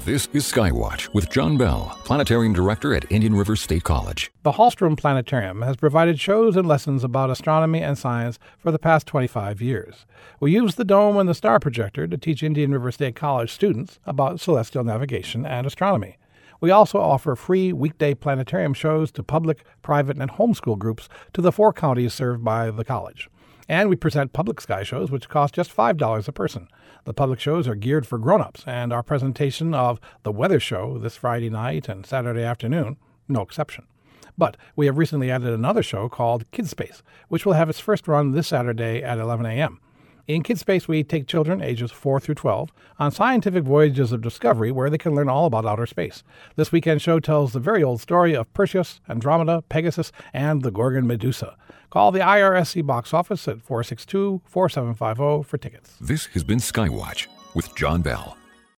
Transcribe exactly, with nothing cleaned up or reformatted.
This is Skywatch with John Bell, Planetarium Director at Indian River State College. The Hallstrom Planetarium has provided shows and lessons about astronomy and science for the past twenty-five years. We use the dome and the star projector to teach Indian River State College students about celestial navigation and astronomy. We also offer free weekday planetarium shows to public, private, and homeschool groups to the four counties served by the college. And we present public sky shows, which cost just five dollars a person. The public shows are geared for grown-ups, and our presentation of The Weather Show this Friday night and Saturday afternoon, no exception. But we have recently added another show called Kids Space, which will have its first run this Saturday at eleven a.m. In Kids Space, we take children ages four through twelve on scientific voyages of discovery where they can learn all about outer space. This weekend show tells the very old story of Perseus, Andromeda, Pegasus, and the Gorgon Medusa. Call the I R S C box office at four six two, four seven five zero for tickets. This has been Skywatch with John Bell.